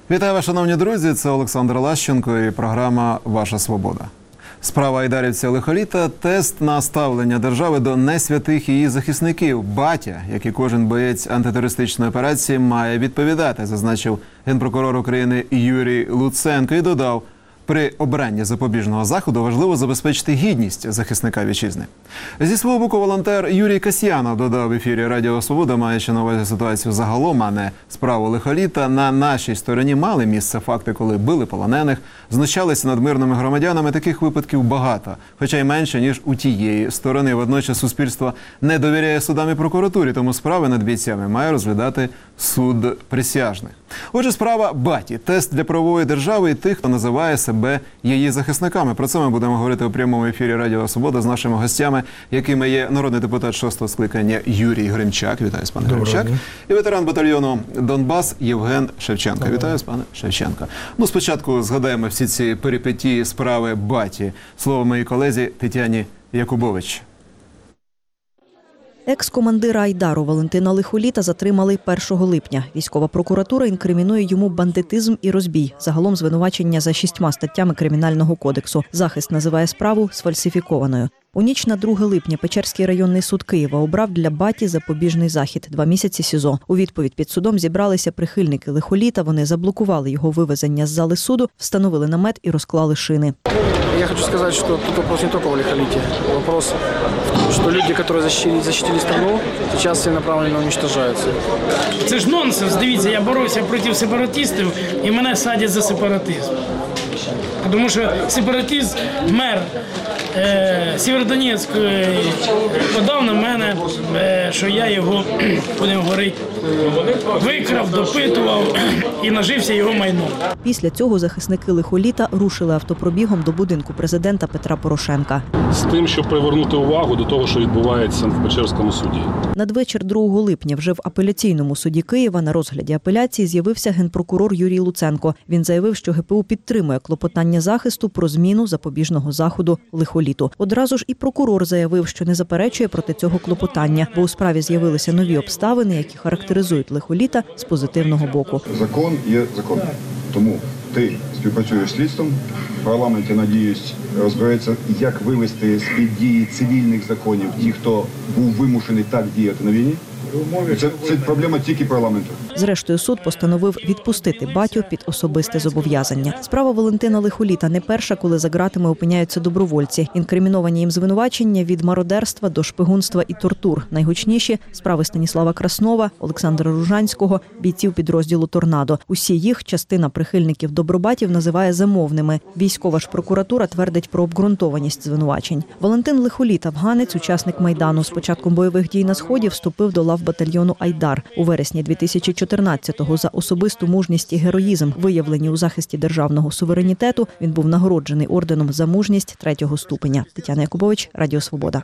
Вітаю вас, шановні друзі, це Олександр Лащенко і програма «Ваша свобода». Справа айдарівця Лихоліта – тест на ставлення держави до несвятих її захисників. Батя, як і кожен боєць антитерористичної операції, має відповідати, зазначив генпрокурор України Юрій Луценко і додав, при обранні запобіжного заходу важливо забезпечити гідність захисника вітчизни. Зі свого боку волонтер Юрій Касьянов додав в ефірі Радіо Свобода, маючи на увазі ситуацію загалом, а не справу Лихоліта, на нашій стороні мали місце факти, коли били полонених, знущалися над мирними громадянами. Таких випадків багато, хоча й менше, ніж у тієї сторони. Водночас суспільство не довіряє судам і прокуратурі, тому справи над бійцями має розглядати суд присяжних. Отже, справа Баті – тест для правової держави і тих, хто називає себе її захисниками. Про це ми будемо говорити у прямому ефірі Радіо Свобода з нашими гостями, якими є народний депутат 6-го скликання Юрій Гримчак. Вітаю, пане Гримчак. І ветеран батальйону «Донбас» Євген Шевченко. Вітаю, пане Шевченко. Ну, спочатку згадаємо всі ці перипетії справи Баті. Слово моїй колезі Тетяні Якубович. Екс-командира Айдару Валентина Лихоліта затримали 1 липня. Військова прокуратура інкримінує йому бандитизм і розбій. Загалом звинувачення за 6 статтями Кримінального кодексу. Захист називає справу сфальсифікованою. У ніч на 2 липня Печерський районний суд Києва обрав для Баті запобіжний захід – 2 місяці СІЗО. У відповідь під судом зібралися прихильники Лихоліта, вони заблокували його вивезення з зали суду, встановили намет і розклали шини. Я хочу сказать, что тут вопрос не только в Лихолите. Вопрос, что люди, которые защитили страну, сейчас целенаправленно уничтожаются. Це ж нонсенс. Дивіться, я боровся проти сепаратистів і мене садять за сепаратизм. Тому що сепаратист, мер Сєвєродонецьк подав на мене, що я його, будемо говорити, викрав, допитував і нажився його майном. Після цього захисники Лихоліта рушили автопробігом до будинку президента Петра Порошенка. З тим, щоб привернути увагу до того, що відбувається в Печерському суді. Надвечір 2 липня вже в апеляційному суді Києва на розгляді апеляції з'явився генпрокурор Юрій Луценко. Він заявив, що ГПУ підтримує клопотання захисту про зміну запобіжного заходу Лихоліту. Одразу ж і прокурор заявив, що не заперечує проти цього клопотання, бо у справі з'явилися нові обставини, які характеризують Лихоліта з позитивного боку. Закон є закон. Тому ти співпрацюєш з слідством, в парламенті, надіюсь, розбереться, як вивести з-під дії цивільних законів ті, хто був вимушений так діяти на війні. Це проблема тільки парламенту. Зрештою, суд постановив відпустити Батю під особисте зобов'язання. Справа Валентина Лихоліта не перша, коли за ґратами опиняються добровольці. Інкриміновані їм звинувачення від мародерства до шпигунства і тортур. Найгучніші – справи Станіслава Краснова, Олександра Ружанського, бійців підрозділу «Торнадо». Усі їх частина прихильників добробатів називає замовними. Військова ж прокуратура твердить про обґрунтованість звинувачень. Валентин Лихоліт – афганець, учасник Майдану. З початком бойових дій на Сході вступив до лав батальйону «Айдар». У вересні 2014-го за особисту мужність і героїзм, виявлені у захисті державного суверенітету, він був нагороджений орденом за мужність 3-го ступеня. Тетяна Якубович, Радіо Свобода.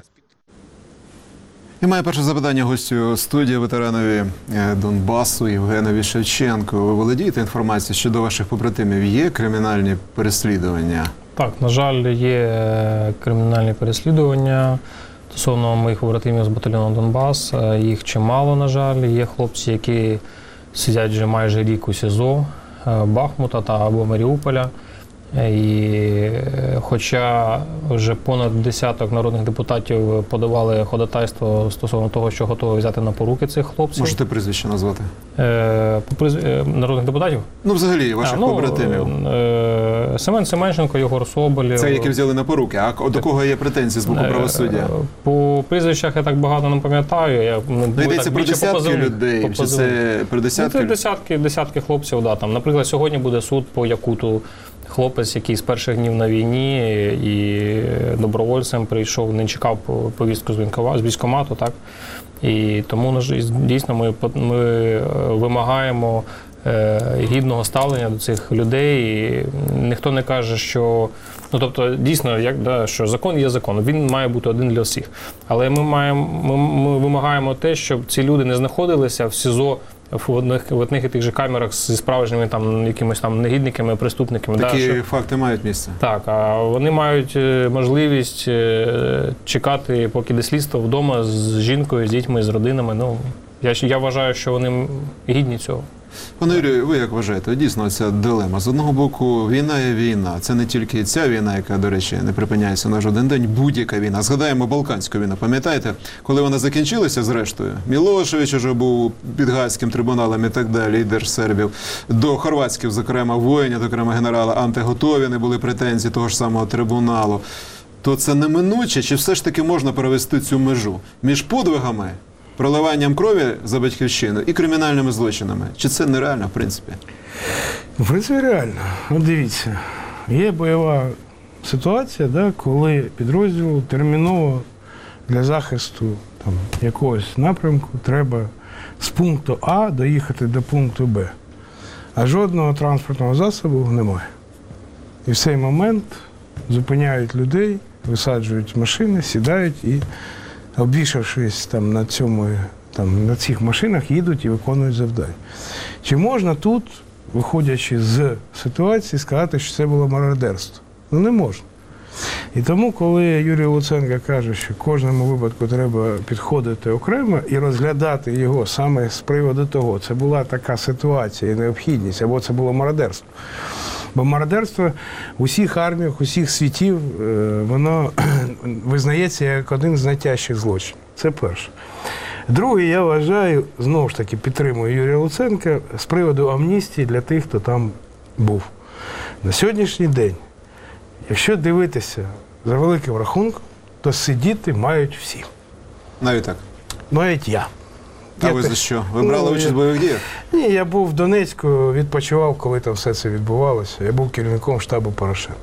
І моє перше запитання гостю студії, ветеранові Донбасу Євгенові Шевченку. Ви володієте інформацією щодо ваших побратимів? Є кримінальні переслідування? Так, на жаль, є кримінальні переслідування. Стосовно моїх побратимів з батальйону «Донбас», їх чимало, на жаль. Є хлопці, які сидять вже майже рік у СІЗО Бахмута або Маріуполя. І хоча вже понад десяток народних депутатів подавали ходатайство стосовно того, що готові взяти на поруки цих хлопців. Можете прізвище назвати? Народних депутатів? Ну, взагалі, ваших побратимів. Семен Семенченко, Єгор Соболєв. Це які взяли на поруки. А до кого є претензії з боку правосуддя? По прізвищах я так багато не пам'ятаю. Йдеться про десятки людей? Чи це про десятки? Десятки хлопців, да. Там, наприклад, сьогодні буде суд по Якуту. Хлопець, який з перших днів на війні і добровольцем прийшов, не чекав повістку з військкомату, так? І тому, дійсно, ми вимагаємо гідного ставлення до цих людей. І ніхто не каже, що... Ну, тобто, дійсно, що закон є закон, він має бути один для всіх. Але ми вимагаємо те, щоб ці люди не знаходилися в СІЗО в одних і тих же камерах зі справжніми якимось негідниками, преступниками. Такі факти мають місце? Так, а вони мають можливість чекати, поки йде слідство вдома з жінкою, з дітьми, з родинами. Ну, я вважаю, що вони гідні цього. Пане Юрію, ви як вважаєте, дійсно ця дилема. З одного боку, війна є війна. Це не тільки ця війна, яка, до речі, не припиняється на жоден день, будь-яка війна. Згадаємо Балканську війну. Пам'ятаєте, коли вона закінчилася, зрештою, Мілошевич уже був під Гаазьким трибуналом і так далі, лідер сербів. До хорватських, зокрема, воїнів, зокрема, генерала антиготові, не були претензій того ж самого трибуналу. То це неминуче, чи все ж таки можна провести цю межу між подвигами, проливанням крові за батьківщину і кримінальними злочинами? Чи це нереально, в принципі? В принципі, реально. От дивіться, є бойова ситуація, да, коли підрозділу терміново для захисту там, якогось напрямку треба з пункту А доїхати до пункту Б. А жодного транспортного засобу немає. І в цей момент зупиняють людей, висаджують машини, сідають і, обвішавшись там на цих машинах, їдуть і виконують завдання. Чи можна тут, виходячи з ситуації, сказати, що це було мародерство? Ну, не можна. І тому, коли Юрій Луценко каже, що кожному випадку треба підходити окремо і розглядати його саме з приводу того, це була така ситуація і необхідність, або це було мародерство. Бо мародерство в усіх арміях, усіх світів, воно визнається як один з найтяжчих злочинів. Це перше. Друге, я вважаю, знову ж таки підтримую Юрія Луценка з приводу амністії для тих, хто там був. На сьогоднішній день, якщо дивитися за великим рахунком, то сидіти мають всі. Навіть так. Навіть я. А ви за що? Ви брали участь в бойових діях? Ні, я був в Донецьку, відпочивав, коли там все це відбувалося. Я був керівником штабу Порошенка.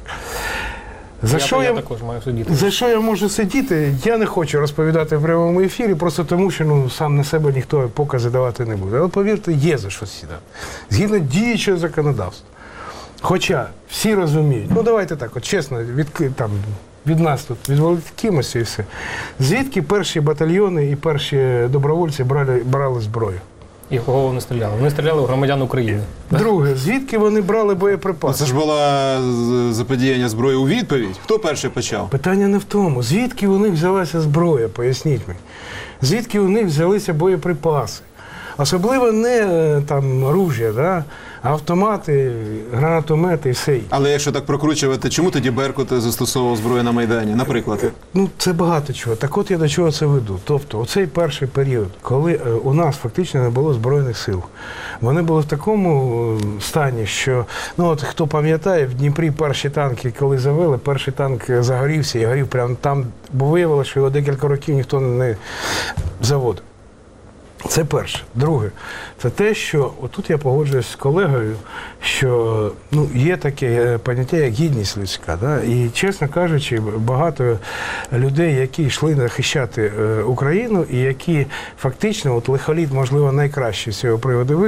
Я також маю сидіти. За що я можу сидіти, я не хочу розповідати в прямому ефірі, просто тому, що сам на себе ніхто покази давати не буде. Але повірте, є за що сідати. Згідно діючого законодавства. Хоча всі розуміють, давайте так, от чесно, від нас тут відволікимося і все. Звідки перші батальйони і перші добровольці брали зброю? І в кого вони стріляли? Вони стріляли в громадян України. Друге, звідки вони брали боєприпаси? Це ж була заподіяння зброї у відповідь. Хто перший почав? Питання не в тому. Звідки у них взялася зброя, поясніть мені. Звідки у них взялися боєприпаси? Особливо не ружя, да? А автомати, гранатомети і все інше. Але якщо так прокручувати, чому тоді Беркут застосовував зброю на Майдані, наприклад? Це багато чого. Так от я до чого це веду. Тобто, оцей перший період, коли у нас фактично не було Збройних сил, вони були в такому стані, що, хто пам'ятає, в Дніпрі перші танки, коли завели, перший танк загорівся і горів прямо там, бо виявилося, що його декілька років ніхто не заводив. Це перше. Друге, це те, що, отут я погоджуюсь з колегою, що є таке поняття, як гідність людська. Да? І, чесно кажучи, багато людей, які йшли захищати Україну, і які фактично, лихоліт, можливо, найкращий з цього приводу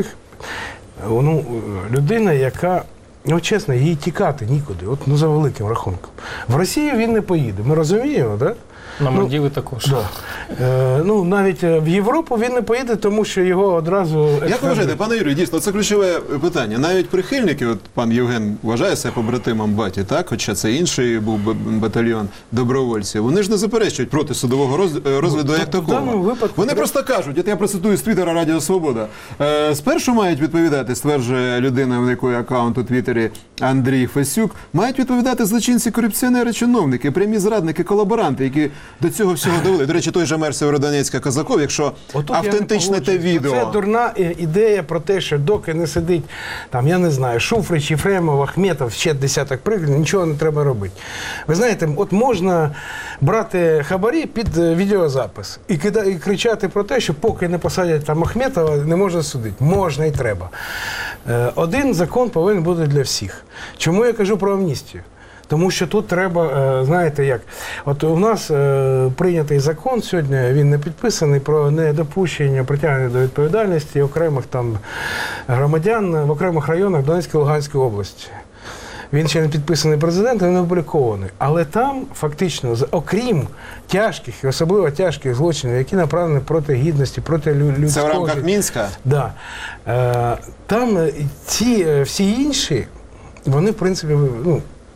людина, яка, чесно, їй тікати нікуди, за великим рахунком. В Росію він не поїде, ми розуміємо, так? На Мальдіви також. Да. Навіть в Європу він не поїде, тому що його одразу... Як ви вважаєте, пане Юрію, дійсно, це ключове питання. Навіть прихильники, пан Євген вважає себе побратимом Баті, так? Хоча це інший був батальйон добровольців. Вони ж не заперечують проти судового розгляду як такого. Вони просто кажуть, я процитую з Твіттера Радіо Свобода, спершу мають відповідати, стверджує людина, в якої аккаунт у Твіттері Андрій Фесюк, мають відповідати злочинці, корупціонери, чиновники, прямі зрадники, колаборанти, які до цього всього довели. До речі, той же мер Сєвєродонецька Казаков, якщо автентичне те відео. Це дурна ідея про те, що доки не сидить, я не знаю, Шуфрич, Єфремов, Ахметов, ще десяток прикладів, нічого не треба робити. Ви знаєте, можна брати хабарі під відеозапис і кричати про те, що поки не посадять Ахметова, не можна судити. Можна і треба. Один закон повинен бути для всіх. Чому я кажу про амністію? Тому що тут треба, знаєте як, у нас прийнятий закон сьогодні, він не підписаний, про недопущення притягнення до відповідальності окремих громадян в окремих районах Донецької і Луганської області. Він ще не підписаний президентом, він не опублікований. Але там фактично, окрім тяжких і особливо тяжких злочинів, які направлені проти гідності, проти людського... Це в рамках Мінська? Так. Да. Там ці всі інші, вони в принципі,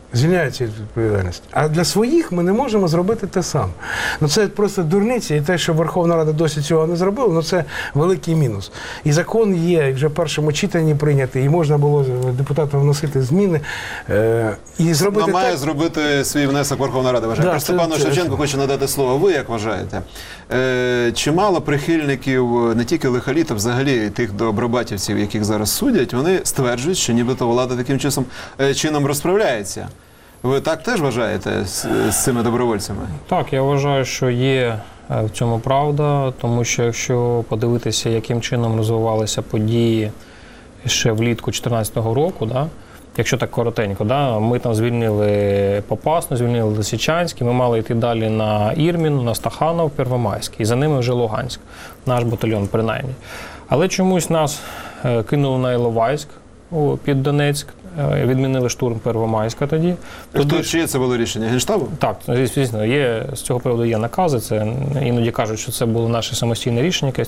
звільняються від відповідальності. А для своїх ми не можемо зробити те саме. Ну це просто дурниця, і те, що Верховна Рада досі цього не зробила, ну це великий мінус. І закон є, і вже в першому читанні прийнятий, і можна було депутатам вносити зміни. І зробити має зробити свій внесок Верховна Рада, вважає. Да, Просто пану Шевченку хочу надати слово. Ви як вважаєте? Чимало прихильників не тільки лихоліта, взагалі тих добробатівців, яких зараз судять, вони стверджують, що нібито влада таким чином розправляється. Ви так теж вважаєте з цими добровольцями? Так, я вважаю, що є в цьому правда, тому що якщо подивитися, яким чином розвивалися події ще влітку 2014 року, да, якщо так коротенько, да, ми там звільнили Попасну, звільнили Лисичанський, ми мали йти далі на Ірмін, на Стаханов, Первомайський, і за ними вже Луганськ, наш батальйон принаймні. Але чомусь нас кинули на Іловайськ під Донецьк, відмінили штурм Первомайська тоді. Чиє це було рішення? Генштабу? Так, звісно, є, з цього приводу є накази, це іноді кажуть, що це було наше самостійне рішення, якесь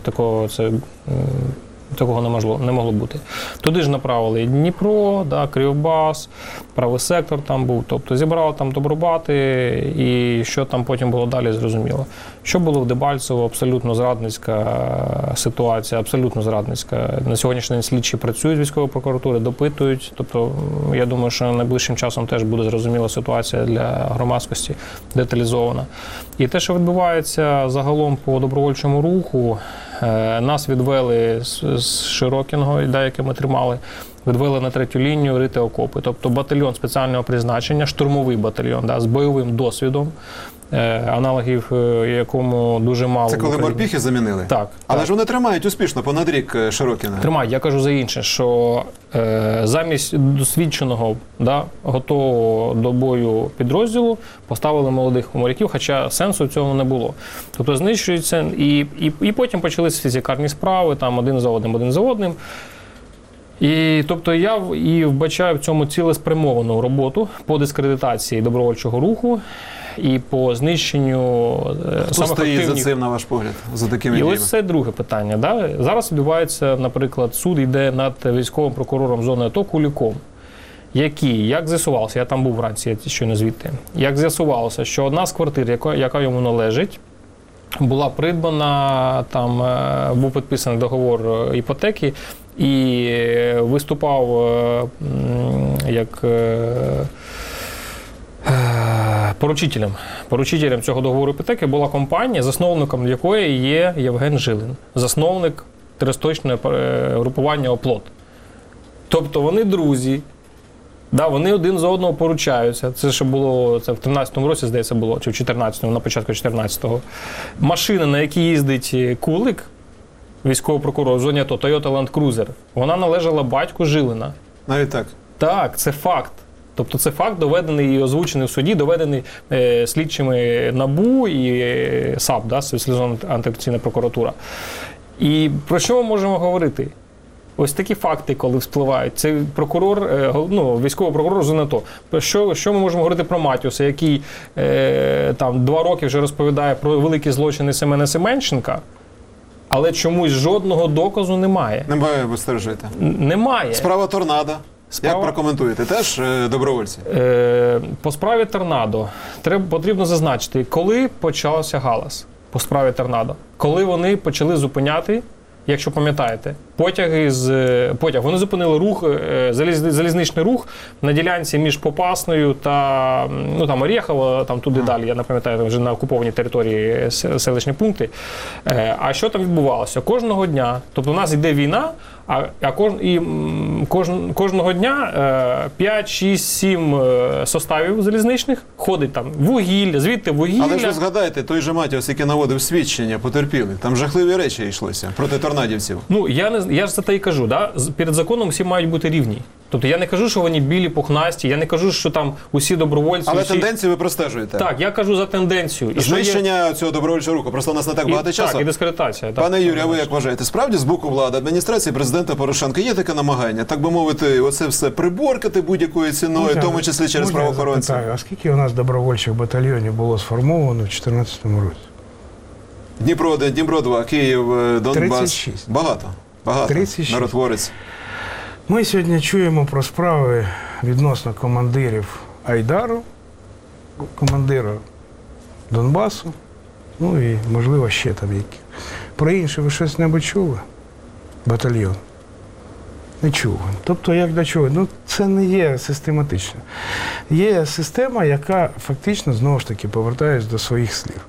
такого не могло бути. Туди ж направили Дніпро, да, Кривбас, правий сектор там був, тобто зібрали там добробати, і що там потім було далі, зрозуміло. Що було в Дебальцево, абсолютно зрадницька ситуація, абсолютно зрадницька. На сьогоднішній день слідчі працюють з військової прокуратури, допитують, тобто я думаю, що найближчим часом теж буде зрозуміла ситуація для громадськості, деталізована. І те, що відбувається загалом по добровольчому руху, нас відвели з Широкіного, яке ми тримали, відвели на третю лінію рити окопи. Тобто батальйон спеціального призначення, штурмовий батальйон, да, з бойовим досвідом, аналогів якому дуже мало. Це коли морпіхи замінили? Так. Але так. ж вони тримають успішно, понад рік Широкіна. Тримають. Я кажу за інше, що замість досвідченого, да, готового до бою підрозділу поставили молодих моряків, хоча сенсу в цьому не було. Тобто знищується, і потім почалися фізикарні справи, там один за одним. І, тобто я вбачаю в цьому цілеспрямовану роботу по дискредитації добровольчого руху і по знищенню Хто стоїть за цим, на ваш погляд, за такими діями? І ось це друге питання. Да? Зараз відбувається, наприклад, суд йде над військовим прокурором зони АТО Куліком, який, як з'ясувалося, я там був вранці, я щойно звідти, як з'ясувалося, що одна з квартир, яка йому належить, була придбана, там був підписаний договор іпотеки, і виступав як поручителем цього договору іпотеки була компанія, засновником якої є Євген Жилин, засновник терористичного групування «Оплот». Тобто вони друзі, да, вони один за одного поручаються. Це ще було, це в 13-му році, здається, було, чи в 14-му, на початку 14-го. Машина, на якій їздить Кулик, військовий прокурор в зоні АТО, Toyota Land Cruiser, вона належала батьку Жилина. Навіть так? Так, це факт. Тобто це факт, доведений і озвучений в суді, доведений слідчими НАБУ і САП, да, Спеціалізована антикорупційна прокуратура. І про що ми можемо говорити? Ось такі факти, коли вспливають. Це прокурор, військовий прокурор з АТО. Що ми можемо говорити про Матіуса, який там 2 роки вже розповідає про великі злочини Семена Семенченка, але чомусь жодного доказу немає. Немає, ви стверджуєте? Немає. Справа Торнадо. Як прокоментуєте? Теж добровольці? По справі Торнадо потрібно зазначити, коли почався галас по справі Торнадо. Коли вони почали зупиняти, якщо пам'ятаєте, потяг. Вони зупинили рух, залізничний рух на ділянці між Попасною та там Орєхово, там туди далі, я не пам'ятаю, вже на окупованій території селищні пункти. А що там відбувалося? Кожного дня, тобто у нас йде війна, кожного дня 5, 6, 7 составів залізничних ходить там вугілля, звідти вугілля. Але ж ви згадайте, той же Матіос, який наводив свідчення, потерпіли. Там жахливі речі йшлося проти торнадівців. Я ж за те і кажу, да? Перед законом всі мають бути рівні. Тобто я не кажу, що вони білі, пухнасті, я не кажу, що там усі добровольці... Але тенденцію ви простежуєте? Так, я кажу за тенденцію. Знищення цього добровольчого руху. Просто у нас не так багато часу. Так, і дискредитація. Пане Юрію, а ви як вважаєте? Справді з боку влади, адміністрації президента Порошенка є таке намагання, так би мовити, оце все приборкати будь-якою ціною, в тому числі через правоохоронців? А скільки у нас добровольчих батальйонів було сформовано в 2014 році? Дніпро-1, Дніпро-2, Київ, Донбас. 36. Багато. 36. Миротворець. Ми сьогодні чуємо про справи відносно командирів Айдару, командира Донбасу, ну і, можливо, ще там які. Про інше ви щось-небудь чули? Батальйон? Не чули. Тобто, як до чого? Ну, це не є систематично. Є система, яка фактично, знову ж таки, повертаюсь до своїх слів.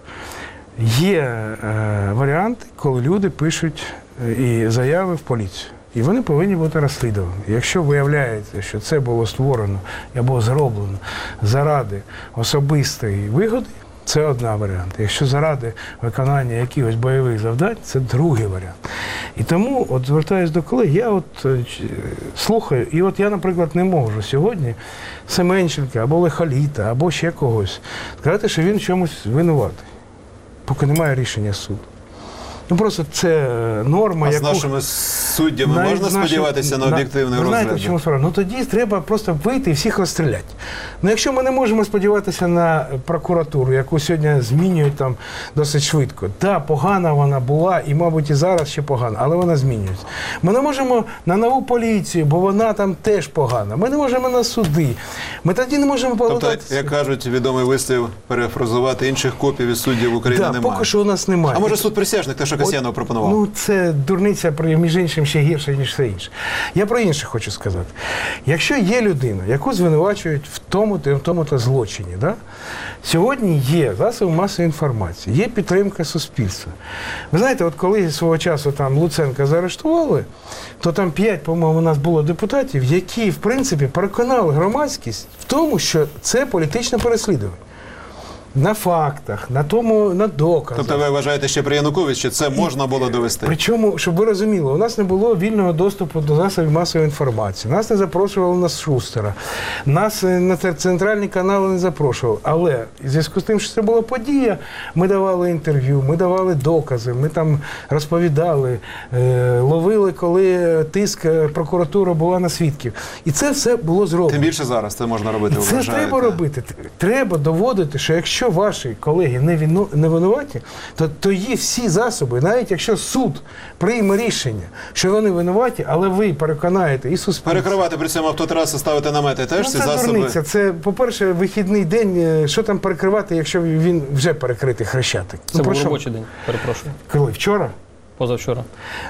Є варіанти, коли люди пишуть і заяви в поліцію. І вони повинні бути розслідувані. Якщо виявляється, що це було створено або зроблено заради особистої вигоди, це один варіант. Якщо заради виконання якихось бойових завдань, це другий варіант. І тому, от звертаюсь до колег, я от слухаю, і от я, наприклад, не можу сьогодні Семенченка або Лихоліта, або ще когось сказати, що він в чомусь винуватий, поки немає рішення суду. Ну просто це норма, А з яку... нашими суддями можна сподіватися на об'єктивний Ви знаєте, розгляд? в чому справа? Ну тоді треба просто вийти і всіх розстріляти. Ну якщо ми не можемо сподіватися на прокуратуру, яку сьогодні змінюють там досить швидко. Так, погана вона була і, мабуть, і зараз ще погана, але вона змінюється. Ми не можемо на нову поліцію, бо вона там теж погана. Ми не можемо на суди. Ми тоді не можемо повертатися. Тобто, як кажуть, відомий вислів, перефразувати, інших копій від суддів України Так, немає. поки що у нас немає. А може суд присяжних, те, що Касьянов пропонував? Ну, це дурниця, між іншим, ще гірше, ніж все інше. Я про інше хочу сказати. Якщо є людина, яку звинувачують в тому-то злочині, да? Сьогодні є засоби масової інформації, є підтримка суспільства. Ви знаєте, от коли свого часу там Луценка заарештували, то там 5, по-моєму, у нас було депутатів, які, в принципі, переконали громадськість в тому, що це політичне переслідування. На фактах, на доказах. Тобто ви вважаєте, ще при Януковичі це можна було довести? Причому, щоб ви розуміли, у нас не було вільного доступу до засобів масової інформації. Нас не запрошували на Шустера, нас на центральні канали не запрошували. Але в зв'язку з тим, що це була подія, ми давали інтерв'ю, ми давали докази, ми там розповідали, ловили, коли тиск прокуратура була на свідків. І це все було зроблено. Тим більше зараз це можна робити, ви Це вважаєте? треба робити. Треба доводити, що якщо ваші колеги не винуваті, то є всі засоби, навіть якщо суд прийме рішення, що вони винуваті, але ви переконаєте і суспільство. Перекривати при цьому автотраси, ставити намети теж ці це засоби? дурниця. Це, по-перше, вихідний день, що там перекривати, якщо він вже перекритий Хрещатик. Це був робочий день, перепрошую. Коли? Вчора? Позавчора.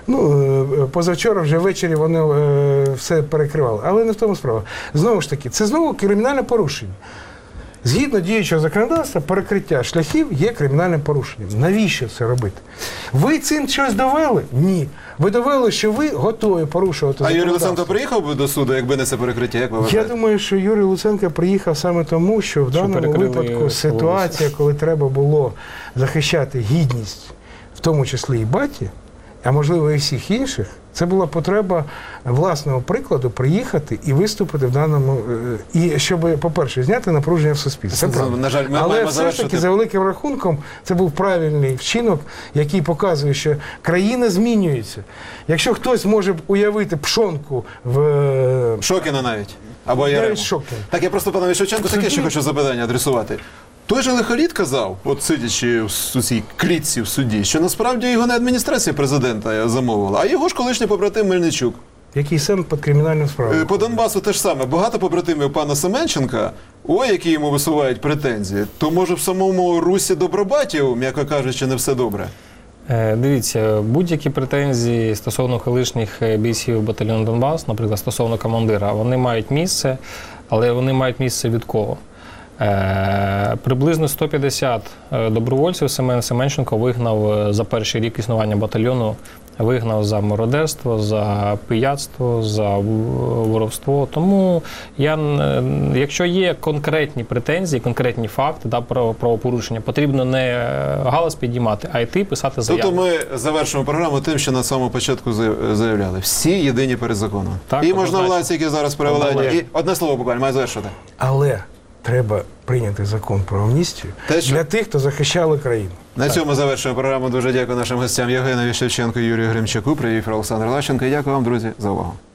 Ну, позавчора вже ввечері вони все перекривали. Але не в тому справа. Знову ж таки, це знову кримінальне порушення. Згідно діючого законодавства, перекриття шляхів є кримінальним порушенням. Навіщо це робити? Ви цим щось довели? Ні. Ви довели, що ви готові порушувати А законодавство. Юрій Луценко приїхав би до суду, якби не це перекриття, як ви Я вважаєте? думаю, що Юрій Луценко приїхав саме тому, що в даному перекрили випадку ситуація, коли треба було захищати гідність, в тому числі і баті, а можливо і всіх інших, це була потреба власного прикладу приїхати і виступити в даному, і щоб, по-перше, зняти напруження в суспільстві. Це правда. На жаль, ми Але маємо все ж завершити. таки, за великим рахунком, це був правильний вчинок, який показує, що країна змінюється. Якщо хтось може уявити Пшонку в... Шокіна навіть. Або Навіть Ярему. Шокіна. Так, я просто панові Шевченку таке ще хочу запитання адресувати. Той же Лихоліт казав, от сидячи в цій клітці в суді, що насправді його не адміністрація президента замовила, а його ж колишній побратим Мельничук. Який сам під кримінальним справою. По Донбасу те ж саме. Багато побратимів пана Семенченка, які йому висувають претензії, то може в самому Русі Добробатів, м'яко кажучи, не все добре? Дивіться, будь-які претензії стосовно колишніх бійців батальйону Донбас, наприклад, стосовно командира, вони мають місце, але вони мають місце від кого? Приблизно 150 добровольців Семен Семенченко вигнав за перший рік існування батальйону, вигнав за мародерство, за пияцтво, за воровство. Тому якщо є конкретні претензії, конкретні факти про правопорушення, потрібно не галас підіймати, а йти писати заяву. Тобто ми завершимо програму тим, що на самому початку заявляли. Всі єдині перед законом. Так, і можновладці, які зараз при владі. Але- І одне слово буквально, маю завершити. Але треба прийняти закон про амністію для тих, хто захищали країну. На цьому завершуємо програму. Дуже дякую нашим гостям Євгенові Шевченко, Юрію Гримчаку, привів Олександр Лащенко. І дякую вам, друзі, за увагу.